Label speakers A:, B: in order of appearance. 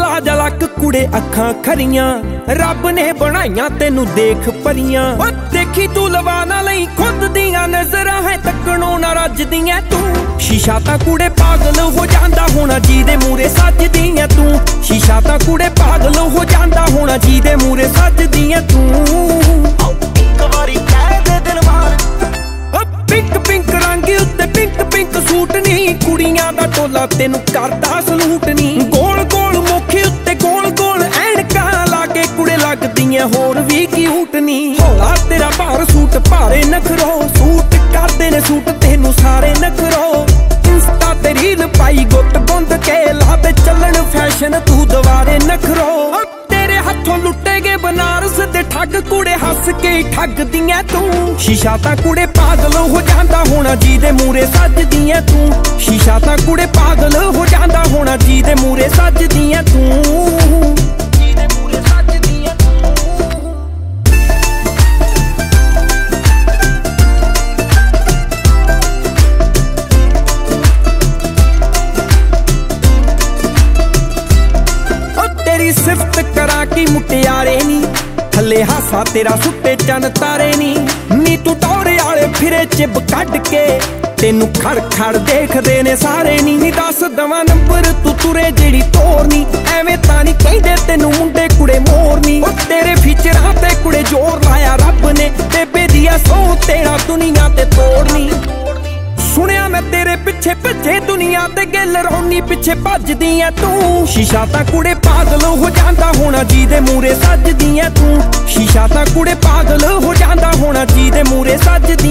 A: ਕਾਲਾ ਜਲਕ ਕੁੜੇ ਅੱਖਾਂ ਖਰੀਆਂ ਰੱਬ ਨੇ ਬਣਾਈਆਂ ਤੈਨੂੰ ਦੇਖ ਪਰੀਆਂ। ਓ ਦੇਖੀ ਤੂੰ ਲਵਾ ਨਾ ਲਈ ਖੁਦ ਦੀਆਂ ਨਜ਼ਰਾਂ ਹੈ ਤੱਕਣੋਂ ਨਾ ਰੱਜਦੀਆਂ ਤੂੰ। ਸ਼ੀਸ਼ਾ ਤਾਂ ਕੁੜੇ ਪਾਗਲ ਹੋ ਜਾਂਦਾ ਹੋਣਾ ਜਿਹਦੇ ਮੂਰੇ ਸੱਜਦੀਆਂ ਤੂੰ। ਸ਼ੀਸ਼ਾ ਤਾਂ ਕੁੜੇ ਪਾਗਲ ਹੋ ਜਾਂਦਾ ਹੋਣਾ ਜਿਹਦੇ ਮੂਰੇ ਸੱਜਦੀਆਂ ਤੂੰ।
B: ਇੱਕ ਵਾਰੀ ਕਹਿ ਦੇ ਦਿਲ ਮਾਰ
A: ਪਿੰਕ ਪਿੰਕ ਰੰਗ ਉੱਤੇ ਪਿੰਕ ਪਿੰਕ ਸੂਟ ਨੀ ਕੁੜੀਆਂ ਦਾ ਟੋਲਾ ਤੈਨੂੰ ਕਰਦਾ ਸਲੂਟ ਨੀ। ਗੋਲ ਗੋਲ ਮੁੱਖ ਉੱਤੇ ਗੋਲ ਗੋਲ ਐਨਕਾਂ ਲਾ ਕੇ ਕੁੜੇ ਲੱਗਦੀਆਂ ਹੋਰ ਵੀ ਕਿਊਟ ਨੀ। ਹੌਲਾ ਤੇਰਾ ਭਾਰ ਸੂਟ ਭਾਰੇ ਨਖਰੋ ਸੂਟ ਕਰਦੇ ਨੇ ਸੂਟ ਤੈਨੂੰ ਸਾਰੇ ਨਖਰੋ। ਇੰਸਟਾ ਤੇ ਰੀਲ ਪਾਈ ਗੁੱਟ ਗੁੰਦ ਕੇ ਲਾ ਤੇ ਚੱਲਣ ਫੈਸ਼ਨ ਤੂੰ ਦੁਬਾਰੇ ਨਖਰੋ। ਤੇਰੇ ਹੱਥੋਂ ਲੁੱਟੇ ਗਏ ਬਨਾਰਸ ਦੇ ਠੱਗ ਕੁੜੇ ਹੱਸ ਕੇ ਠੱਗਦੀਆਂ ਤੂੰ। ਸ਼ੀਸ਼ਾ ਤਾਂ ਕੁੜੇ ਪਾਗਲ ਹੋ ਜਾਂਦਾ ਹੋਣਾ ਜਿਹਦੇ ਮੂਰੇ ਸੱਜਦੀਆਂ ਤੂੰ। ਸ਼ੀਸ਼ਾ ਤਾਂ ਕੁੜੇ ਪਾਗਲ ਹੋ ਜਾਂਦਾ ਹੋਣਾ ਜਿਹਦੇ ਮੂਰੇ ਸੱਜਦੀਆਂ ਤੂੰ। ਜਿਹਦੇ ਮੂਰੇ ਸੱਜਦੀਆਂ ਤੂੰ। ਤੇਰੀ ਸਿਫਤ ਕਰਾਂ ਕੀ ਮੁਟਿਆਰੇ ਨੀ ਥੱਲੇ ਹਾਸਾ ਤੇਰਾ ਸੁੱਤੇ ਚੰਨ ਤਾਰੇ ਨੀ ਤੂੰ ਟੌਰੇ ਵਾਲੇ ਫਿਰੇ ਚਿਬ ਕੱਢ ਕੇ ਤੈਨੂੰ ਖੜ ਖੜ ਦੇਖਦੇ ਨੇ ਸਾਰੇ ਨੀ ਦੱਸ ਦਵਾਂ ਨੰਬਰ ਤੂੰ ਤੁਰੇ ਜਿਹੜੀ ਤੋਰਨੀ ਐਵੇਂ ਤਾਂ ਨਹੀਂ ਕਹਿੰਦੇ ਤੈਨੂੰ ਮੁੰਡੇ ਕੁੜੇ ਮੋਰਨੀ। ਉਹ ਤੇਰੇ ਫੀਚਰਾਂ ਤੇ ਕੁੜੇ ਜ਼ੋਰ ਲਾਇਆ ਰੱਬ ਨੇ ਬੇਬੇ ਦੀਆਂ ਸੌ ਤੇਰਾ ਦੁਨੀਆ ਤੇ ਤੋੜਨੀ। ਸੁਣਿਆ ਮੈਂ ਤੇਰੇ ਪਿੱਛੇ ਭੱਜੇ ਦੁਨੀਆ ਤੇ ਗਿੱਲ ਰੌਣੀ ਪਿੱਛੇ ਭੱਜਦੀਆਂ ਤੂੰ। ਸ਼ੀਸ਼ਾ ਤਾਂ ਕੁੜੇ ਪਾਗਲ ਹੋ ਜਾਂਦਾ ਹੋਣਾ ਜਿਹਦੇ ਮੂਰੇ ਸੱਜਦੀਆਂ ਤੂੰ। ਸ਼ੀਸ਼ਾ ਤਾਂ ਕੁੜੇ ਪਾਗਲ ਹੋ ਜਾਂਦਾ ਹੋਣਾ ਜਿਹਦੇ ਮੂਰੇ ਸੱਜਦੀਆਂ